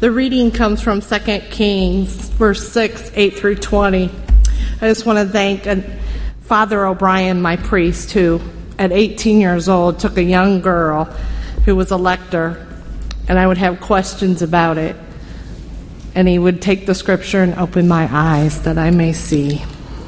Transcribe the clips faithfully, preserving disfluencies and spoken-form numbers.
The reading comes from Second Kings, verse six, eight through twenty. I just want to thank Father O'Brien, my priest, who at eighteen years old took a young girl who was a lector, and I would have questions about it. And he would take the scripture and open my eyes that I may see.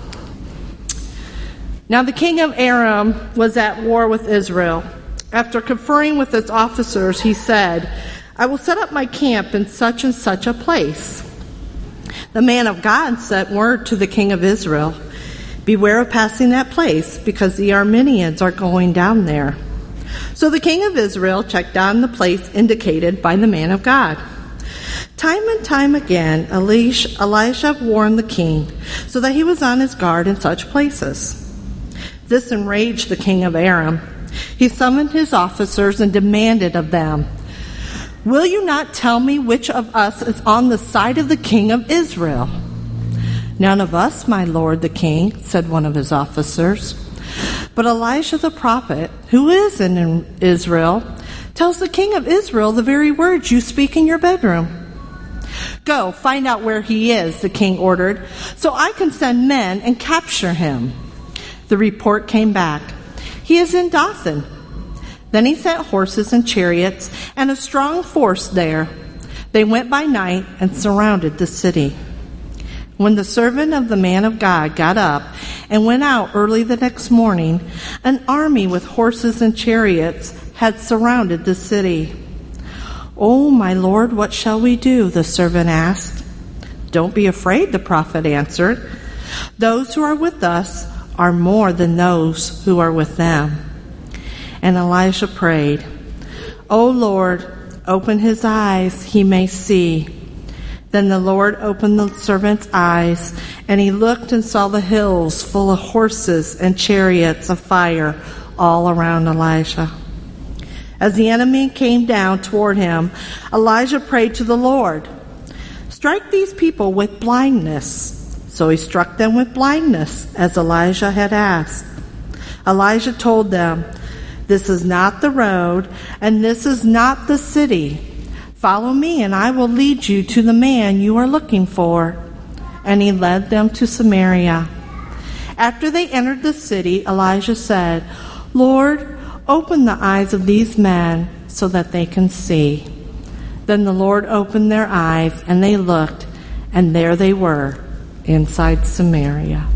Now the king of Aram was at war with Israel. After conferring with his officers, he said, I will set up my camp in such and such a place. The man of God sent word to the king of Israel, beware of passing that place, because the Arameans are going down there. So the king of Israel checked on the place indicated by the man of God. Time and time again, Elisha, Elisha warned the king, so that he was on his guard in such places. This enraged the king of Aram. He summoned his officers and demanded of them, will you not tell me which of us is on the side of the king of Israel? None of us, my lord the king, said one of his officers. But Elisha the prophet, who is in Israel, tells the king of Israel the very words you speak in your bedroom. Go, find out where he is, the king ordered, so I can send men and capture him. The report came back. He is in Dothan. Then he sent horses and chariots and a strong force there. They went by night and surrounded the city. When the servant of the man of God got up and went out early the next morning, an army with horses and chariots had surrounded the city. Oh, my lord, what shall we do? The servant asked. Don't be afraid, the prophet answered. Those who are with us are more than those who are with them. And Elisha prayed, O Lord, open his eyes, he may see. Then the Lord opened the servant's eyes, and he looked and saw the hills full of horses and chariots of fire all around Elisha. As the enemy came down toward him, Elijah prayed to the Lord, strike these people with blindness. So he struck them with blindness, as Elijah had asked. Elijah told them, this is not the road, and this is not the city. Follow me, and I will lead you to the man you are looking for. And he led them to Samaria. After they entered the city, Elijah said, Lord, open the eyes of these men so that they can see. Then the Lord opened their eyes, and they looked, and there they were, inside Samaria.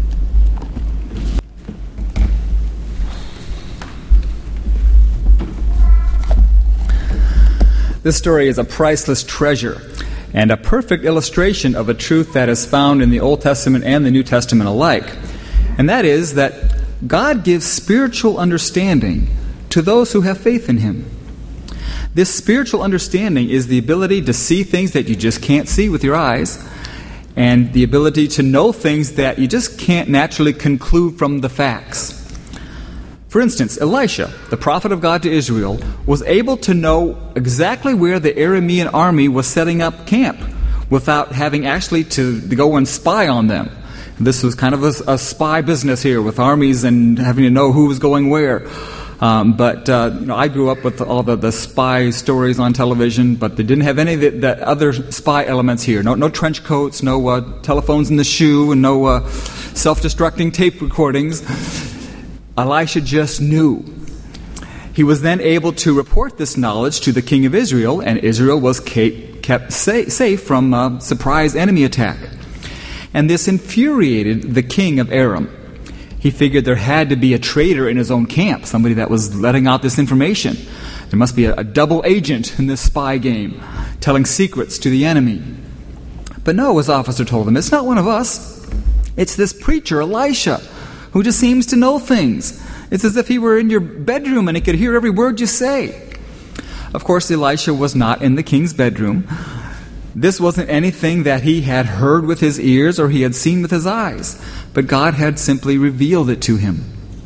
This story is a priceless treasure and a perfect illustration of a truth that is found in the Old Testament and the New Testament alike. And that is that God gives spiritual understanding to those who have faith in Him. This spiritual understanding is the ability to see things that you just can't see with your eyes, and the ability to know things that you just can't naturally conclude from the facts. For instance, Elisha, the prophet of God to Israel, was able to know exactly where the Aramean army was setting up camp without having actually to go and spy on them. This was kind of a, a spy business here with armies and having to know who was going where. Um, but uh, you know, I grew up with all the, the spy stories on television, but they didn't have any of the, the other spy elements here. No, no trench coats, no uh, telephones in the shoe, and no uh, self-destructing tape recordings. Elisha just knew. He was then able to report this knowledge to the king of Israel, and Israel was kept safe from a surprise enemy attack. And this infuriated the king of Aram. He figured there had to be a traitor in his own camp, somebody that was letting out this information. There must be a, a double agent in this spy game, telling secrets to the enemy. But no, his officer told him, it's not one of us. It's this preacher, Elisha, who just seems to know things. It's as if he were in your bedroom and he could hear every word you say. Of course, Elisha was not in the king's bedroom. This wasn't anything that he had heard with his ears or he had seen with his eyes, but God had simply revealed it to him.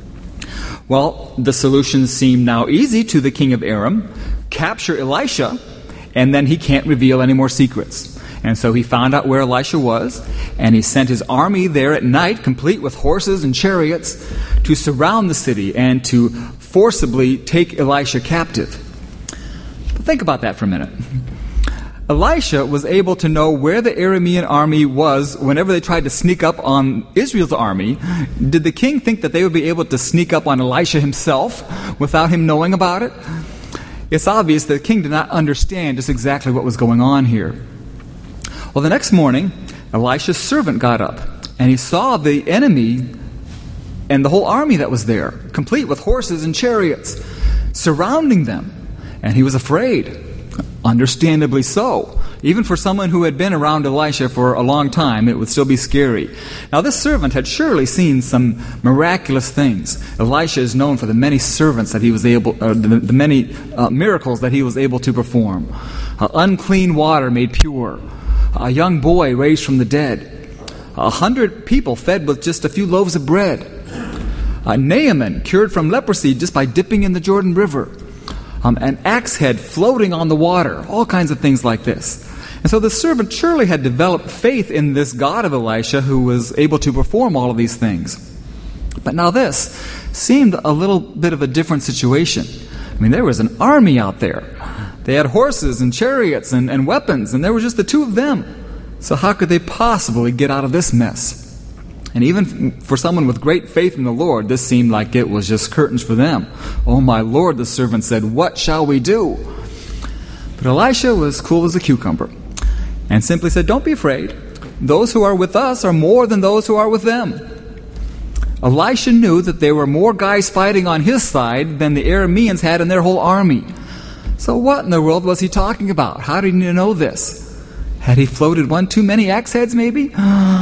Well, the solution seemed now easy to the king of Aram. Capture Elisha, and then he can't reveal any more secrets. And so he found out where Elisha was, and he sent his army there at night, complete with horses and chariots, to surround the city and to forcibly take Elisha captive. But think about that for a minute. Elisha was able to know where the Aramean army was whenever they tried to sneak up on Israel's army. Did the king think that they would be able to sneak up on Elisha himself without him knowing about it? It's obvious that the king did not understand just exactly what was going on here. Well, the next morning, Elisha's servant got up, and he saw the enemy and the whole army that was there, complete with horses and chariots, surrounding them. And he was afraid. Understandably so. Even for someone who had been around Elisha for a long time, it would still be scary. Now, this servant had surely seen some miraculous things. Elisha is known for the many servants that he was able, uh, the, the many uh, miracles that he was able to perform. Uh, unclean water made pure. A young boy raised from the dead. A hundred people fed with just a few loaves of bread. Uh, Naaman cured from leprosy just by dipping in the Jordan River. Um, an axe head floating on the water. All kinds of things like this. And so the servant surely had developed faith in this God of Elisha who was able to perform all of these things. But now this seemed a little bit of a different situation. I mean, there was an army out there. They had horses and chariots and, and weapons, and there were just the two of them. So how could they possibly get out of this mess? And even for someone with great faith in the Lord, this seemed like it was just curtains for them. "Oh my Lord," the servant said, "what shall we do?" But Elisha was cool as a cucumber and simply said, "Don't be afraid. Those who are with us are more than those who are with them." Elisha knew that there were more guys fighting on his side than the Arameans had in their whole army. So what in the world was he talking about? How did he know this? Had he floated one too many axe heads, maybe?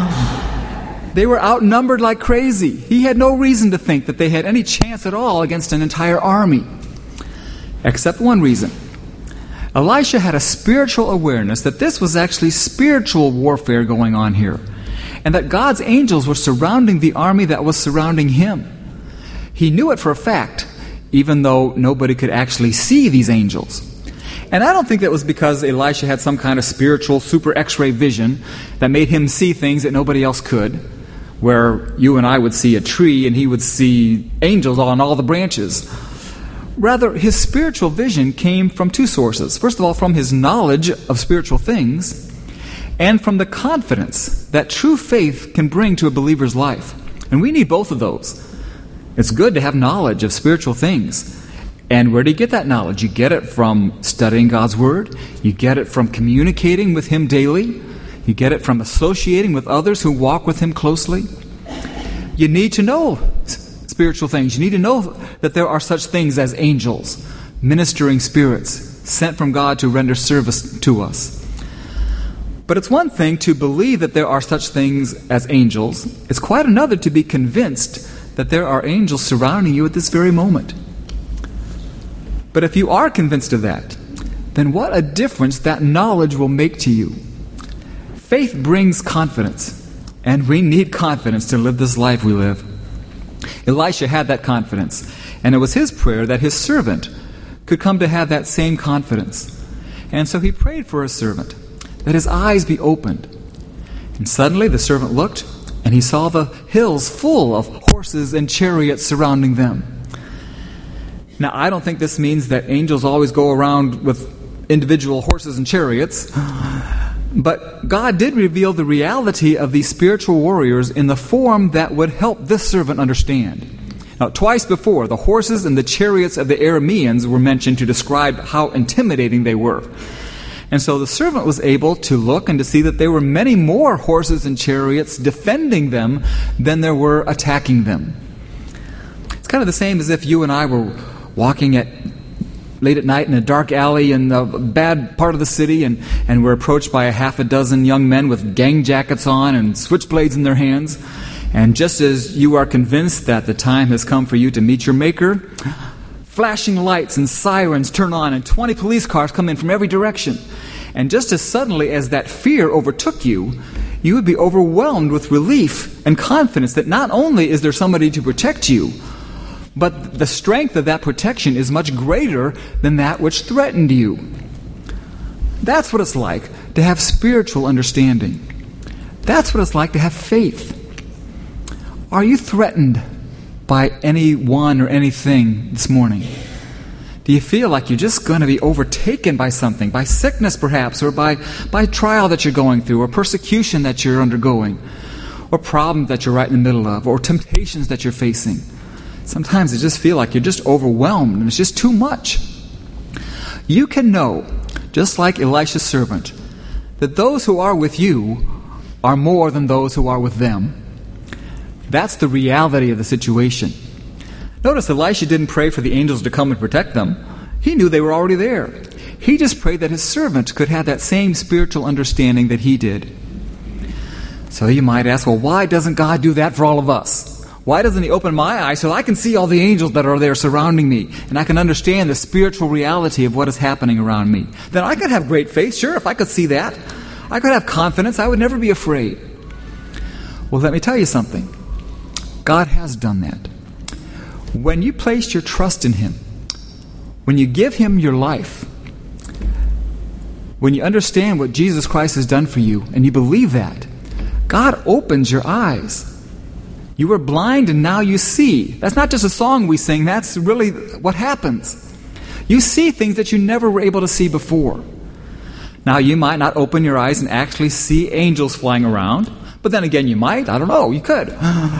They were outnumbered like crazy. He had no reason to think that they had any chance at all against an entire army. Except one reason. Elisha had a spiritual awareness that this was actually spiritual warfare going on here, and that God's angels were surrounding the army that was surrounding him. He knew it for a fact, even though nobody could actually see these angels. And I don't think that was because Elisha had some kind of spiritual super X-ray vision that made him see things that nobody else could, where you and I would see a tree and he would see angels on all the branches. Rather, his spiritual vision came from two sources. First of all, from his knowledge of spiritual things, and from the confidence that true faith can bring to a believer's life. And we need both of those. It's good to have knowledge of spiritual things. And where do you get that knowledge? You get it from studying God's Word. You get it from communicating with Him daily. You get it from associating with others who walk with Him closely. You need to know spiritual things. You need to know that there are such things as angels, ministering spirits, sent from God to render service to us. But it's one thing to believe that there are such things as angels. It's quite another to be convinced that there are angels surrounding you at this very moment. But if you are convinced of that, then what a difference that knowledge will make to you. Faith brings confidence, and we need confidence to live this life we live. Elisha had that confidence, and it was his prayer that his servant could come to have that same confidence. And so he prayed for his servant, that his eyes be opened. And suddenly the servant looked, and he saw the hills full of horses and chariots surrounding them. Now, I don't think this means that angels always go around with individual horses and chariots, but God did reveal the reality of these spiritual warriors in the form that would help this servant understand. Now, twice before, the horses and the chariots of the Arameans were mentioned to describe how intimidating they were. And so the servant was able to look and to see that there were many more horses and chariots defending them than there were attacking them. It's kind of the same as if you and I were walking at late at night in a dark alley in a bad part of the city, and, and we're approached by a half a dozen young men with gang jackets on and switchblades in their hands. And just as you are convinced that the time has come for you to meet your Maker, flashing lights and sirens turn on and twenty police cars come in from every direction. And just as suddenly as that fear overtook you, you would be overwhelmed with relief and confidence that not only is there somebody to protect you, but the strength of that protection is much greater than that which threatened you. That's what it's like to have spiritual understanding. That's what it's like to have faith. Are you threatened by anyone or anything this morning? Do Do you feel like you're just going to be overtaken by something, by sickness perhaps, or by, by trial that you're going through, or persecution that you're undergoing, or problems that you're right in the middle of, or temptations that you're facing? Sometimes you just feel like you're just overwhelmed and it's just too much. You can know, just like Elisha's servant, that those who are with you are more than those who are with them. That's the reality of the situation. Notice Elisha didn't pray for the angels to come and protect them. He knew they were already there. He just prayed that his servant could have that same spiritual understanding that he did. So you might ask, well, why doesn't God do that for all of us? Why doesn't He open my eyes so I can see all the angels that are there surrounding me, and I can understand the spiritual reality of what is happening around me? Then I could have great faith, sure, if I could see that. I could have confidence. I would never be afraid. Well, let me tell you something. God has done that. When you place your trust in Him, when you give Him your life, when you understand what Jesus Christ has done for you, and you believe that, God opens your eyes. You were blind and now you see. That's not just a song we sing. That's really what happens. You see things that you never were able to see before. Now, you might not open your eyes and actually see angels flying around. But then again, you might. I don't know. You could.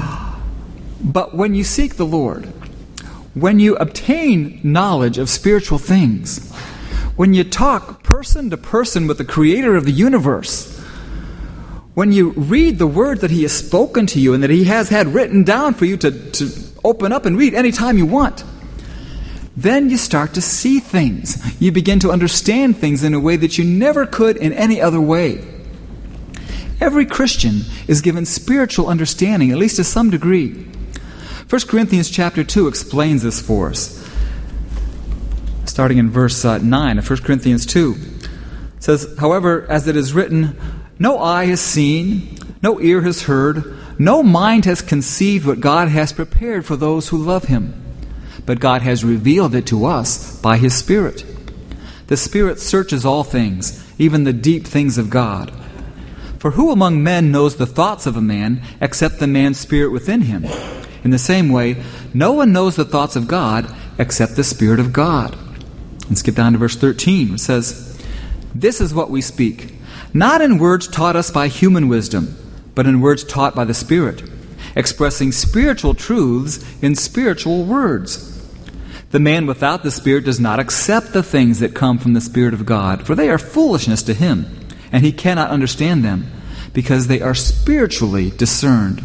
But when you seek the Lord, when you obtain knowledge of spiritual things, when you talk person to person with the Creator of the universe, when you read the word that He has spoken to you and that He has had written down for you to, to open up and read anytime you want, then you start to see things. You begin to understand things in a way that you never could in any other way. Every Christian is given spiritual understanding, at least to some degree. First Corinthians chapter two explains this for us. Starting in verse uh, nine of First Corinthians two. It says, however, as it is written, no eye has seen, no ear has heard, no mind has conceived what God has prepared for those who love Him. But God has revealed it to us by His Spirit. The Spirit searches all things, even the deep things of God. For who among men knows the thoughts of a man except the man's spirit within him? In the same way, no one knows the thoughts of God except the Spirit of God. And skip down to verse thirteen. It says, this is what we speak, not in words taught us by human wisdom, but in words taught by the Spirit, expressing spiritual truths in spiritual words. The man without the Spirit does not accept the things that come from the Spirit of God, for they are foolishness to him, and he cannot understand them, because they are spiritually discerned.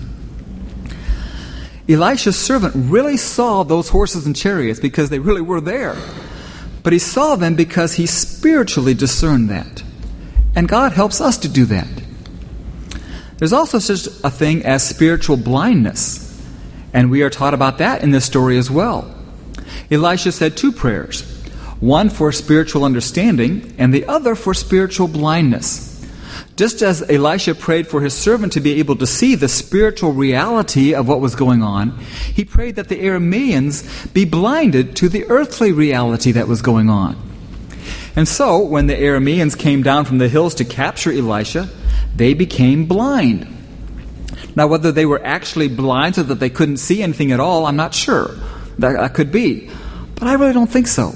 Elisha's servant really saw those horses and chariots because they really were there. But he saw them because he spiritually discerned that. And God helps us to do that. There's also such a thing as spiritual blindness. And we are taught about that in this story as well. Elisha said two prayers. One for spiritual understanding and the other for spiritual blindness. Just as Elisha prayed for his servant to be able to see the spiritual reality of what was going on, he prayed that the Arameans be blinded to the earthly reality that was going on. And so, when the Arameans came down from the hills to capture Elisha, they became blind. Now, whether they were actually blind so that they couldn't see anything at all, I'm not sure. That, that could be. But I really don't think so.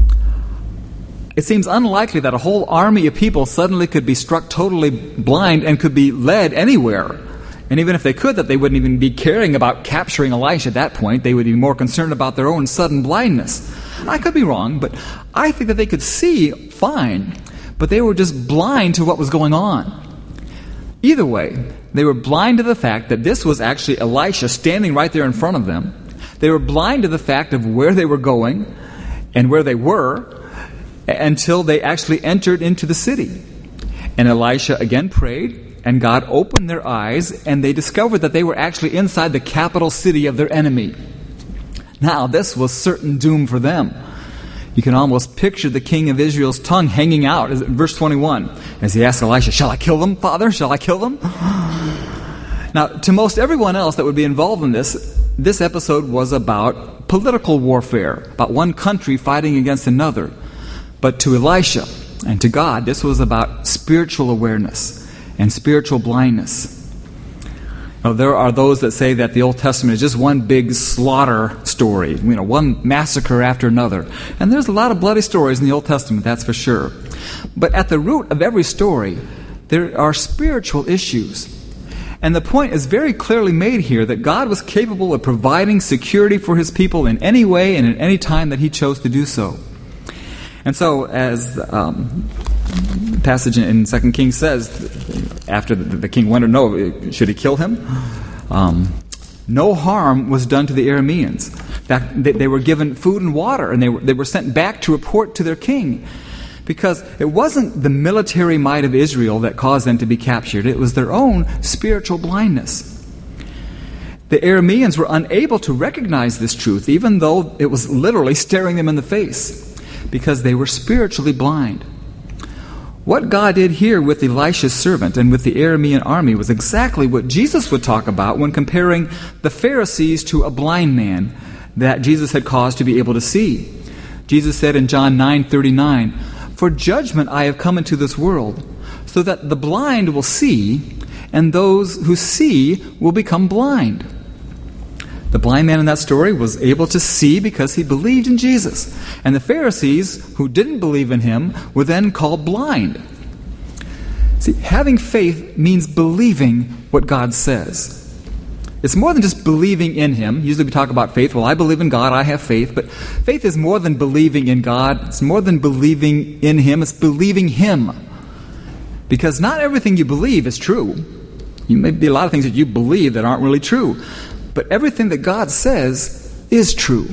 It seems unlikely that a whole army of people suddenly could be struck totally blind and could be led anywhere. And even if they could, that they wouldn't even be caring about capturing Elisha at that point. They would be more concerned about their own sudden blindness. I could be wrong, but I think that they could see fine, but they were just blind to what was going on. Either way, they were blind to the fact that this was actually Elisha standing right there in front of them. They were blind to the fact of where they were going and where they were, until they actually entered into the city. And Elisha again prayed, and God opened their eyes, and they discovered that they were actually inside the capital city of their enemy. Now, this was certain doom for them. You can almost picture the king of Israel's tongue hanging out. Verse twenty-one, as he asked Elisha, "Shall I kill them, Father? Shall I kill them?" Now, to most everyone else that would be involved in this, this episode was about political warfare, about one country fighting against another. But to Elisha and to God, this was about spiritual awareness and spiritual blindness. Now, there are those that say that the Old Testament is just one big slaughter story, you know, one massacre after another. And there's a lot of bloody stories in the Old Testament, that's for sure. But at the root of every story, there are spiritual issues. And the point is very clearly made here that God was capable of providing security for His people in any way and at any time that He chose to do so. And so, as um, the passage in Second Kings says, after the, the king wondered, no, should he kill him? Um, no harm was done to the Arameans. In fact, they, they were given food and water, and they were, they were sent back to report to their king. Because it wasn't the military might of Israel that caused them to be captured. It was their own spiritual blindness. The Arameans were unable to recognize this truth, even though it was literally staring them in the face, because they were spiritually blind. What God did here with Elisha's servant and with the Aramean army was exactly what Jesus would talk about when comparing the Pharisees to a blind man that Jesus had caused to be able to see. Jesus said in John nine thirty-nine, "For judgment I have come into this world, so that the blind will see, and those who see will become blind." The blind man in that story was able to see because he believed in Jesus. And the Pharisees, who didn't believe in Him, were then called blind. See, having faith means believing what God says. It's more than just believing in Him. Usually we talk about faith. Well, I believe in God, I have faith. But faith is more than believing in God. It's more than believing in Him. It's believing Him. Because not everything you believe is true. You may be a lot of things that you believe that aren't really true. But everything that God says is true.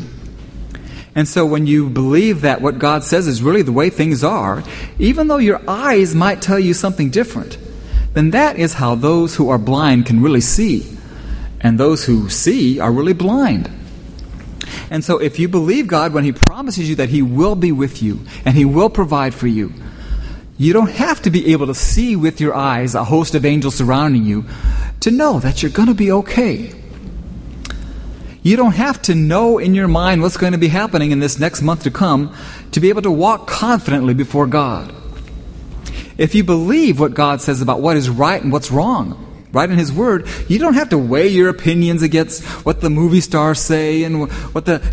And so when you believe that what God says is really the way things are, even though your eyes might tell you something different, then that is how those who are blind can really see. And those who see are really blind. And so if you believe God when He promises you that He will be with you and He will provide for you, you don't have to be able to see with your eyes a host of angels surrounding you to know that you're going to be okay. You don't have to know in your mind what's going to be happening in this next month to come to be able to walk confidently before God. If you believe what God says about what is right and what's wrong, right in His Word, you don't have to weigh your opinions against what the movie stars say and what the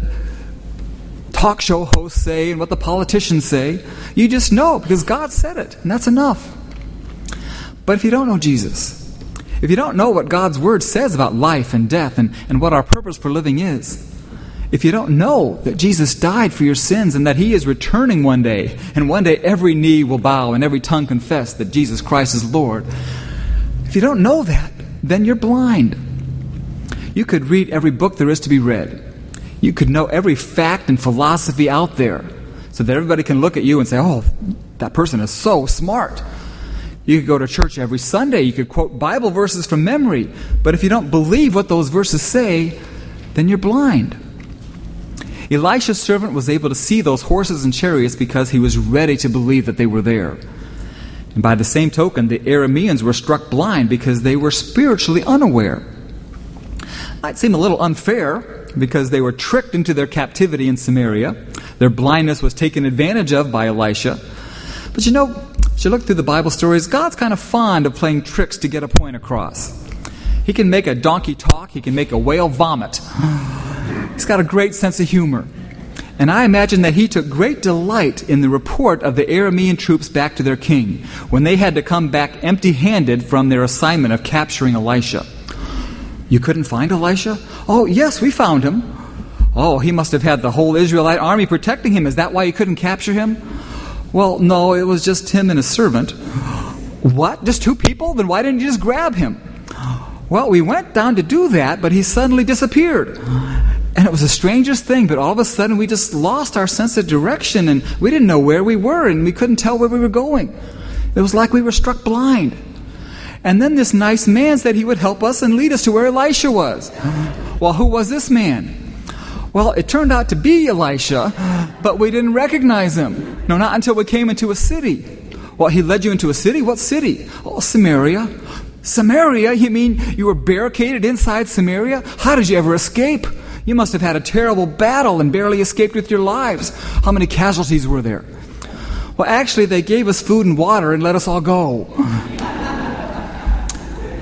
talk show hosts say and what the politicians say. You just know because God said it, and that's enough. But if you don't know Jesus, if you don't know what God's Word says about life and death and, and what our purpose for living is, if you don't know that Jesus died for your sins and that He is returning one day, and one day every knee will bow and every tongue confess that Jesus Christ is Lord, if you don't know that, then you're blind. You could read every book there is to be read. You could know every fact and philosophy out there so that everybody can look at you and say, oh, that person is so smart. You could go to church every Sunday. You could quote Bible verses from memory. But if you don't believe what those verses say, then you're blind. Elisha's servant was able to see those horses and chariots because he was ready to believe that they were there. And by the same token, the Arameans were struck blind because they were spiritually unaware. Might seem a little unfair because they were tricked into their captivity in Samaria. Their blindness was taken advantage of by Elisha. But you know, as you look through the Bible stories, God's kind of fond of playing tricks to get a point across. He can make a donkey talk. He can make a whale vomit. He's got a great sense of humor. And I imagine that He took great delight in the report of the Aramean troops back to their king when they had to come back empty-handed from their assignment of capturing Elisha. You couldn't find Elisha? Oh, yes, we found him. Oh, he must have had the whole Israelite army protecting him. Is that why you couldn't capture him? Well, no, it was just him and a servant. What? Just two people? Then why didn't you just grab him? Well, we went down to do that, but he suddenly disappeared. And it was the strangest thing, but all of a sudden we just lost our sense of direction and we didn't know where we were and we couldn't tell where we were going. It was like we were struck blind. And then this nice man said he would help us and lead us to where Elisha was. Well, who was this man? Well, it turned out to be Elisha, but we didn't recognize him. No, not until we came into a city. Well, he led you into a city? What city? Oh, Samaria. Samaria? You mean you were barricaded inside Samaria? How did you ever escape? You must have had a terrible battle and barely escaped with your lives. How many casualties were there? Well, actually, they gave us food and water and let us all go.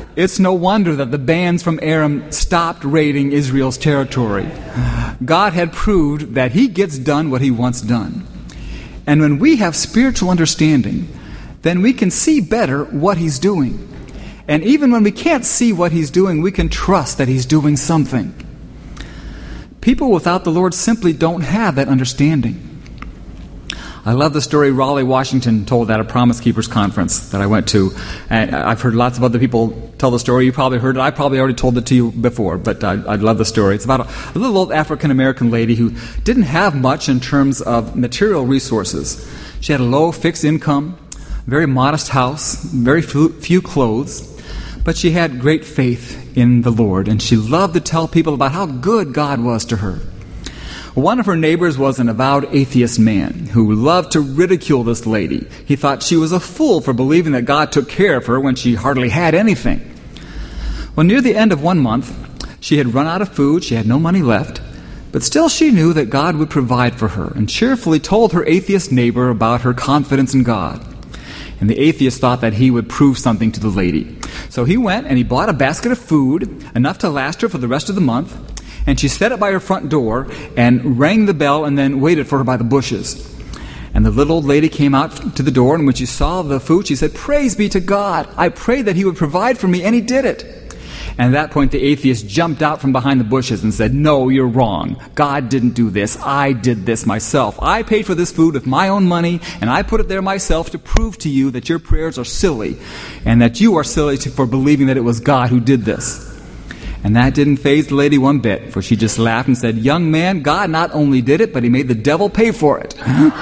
It's no wonder that the bands from Aram stopped raiding Israel's territory. God had proved that he gets done what he wants done. And when we have spiritual understanding, then we can see better what he's doing. And even when we can't see what he's doing, we can trust that he's doing something. People without the Lord simply don't have that understanding. I love the story Raleigh, Washington told at a Promise Keepers conference that I went to. And I've heard lots of other people tell the story. You probably heard it. I probably already told it to you before, but I, I love the story. It's about a, a little old African-American lady who didn't have much in terms of material resources. She had a low fixed income, very modest house, very few, few clothes, but she had great faith in the Lord, and she loved to tell people about how good God was to her. One of her neighbors was an avowed atheist man who loved to ridicule this lady. He thought she was a fool for believing that God took care of her when she hardly had anything. Well, near the end of one month, she had run out of food, she had no money left, but still she knew that God would provide for her and cheerfully told her atheist neighbor about her confidence in God. And the atheist thought that he would prove something to the lady. So he went and he bought a basket of food, enough to last her for the rest of the month, and she set it by her front door and rang the bell and then waited for her by the bushes. And the little old lady came out to the door, and when she saw the food, she said, "Praise be to God. I prayed that he would provide for me, and he did it." And at that point, the atheist jumped out from behind the bushes and said, "No, you're wrong. God didn't do this. I did this myself. I paid for this food with my own money, and I put it there myself to prove to you that your prayers are silly, and that you are silly for believing that it was God who did this." And that didn't faze the lady one bit, for she just laughed and said, "Young man, God not only did it, but he made the devil pay for it."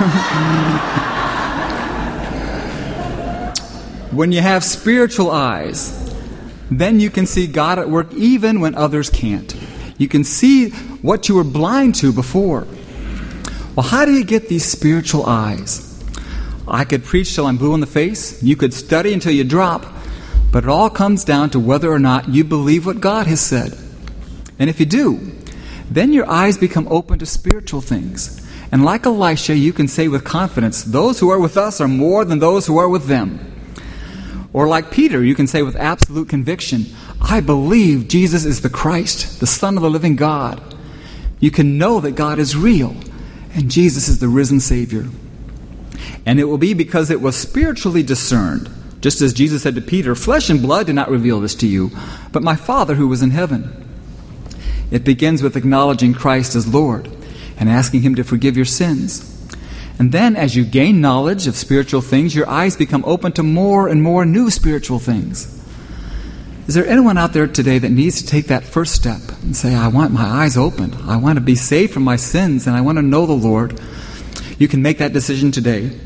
When you have spiritual eyes, then you can see God at work even when others can't. You can see what you were blind to before. Well, how do you get these spiritual eyes? I could preach till I'm blue in the face. You could study until you drop. But it all comes down to whether or not you believe what God has said. And if you do, then your eyes become open to spiritual things. And like Elisha, you can say with confidence, "Those who are with us are more than those who are with them." Or like Peter, you can say with absolute conviction, "I believe Jesus is the Christ, the Son of the living God." You can know that God is real and Jesus is the risen Savior. And it will be because it was spiritually discerned. Just as Jesus said to Peter, "Flesh and blood did not reveal this to you, but my Father who was in heaven." It begins with acknowledging Christ as Lord and asking him to forgive your sins. And then as you gain knowledge of spiritual things, your eyes become open to more and more new spiritual things. Is there anyone out there today that needs to take that first step and say, "I want my eyes opened. I want to be saved from my sins, and I want to know the Lord"? You can make that decision today.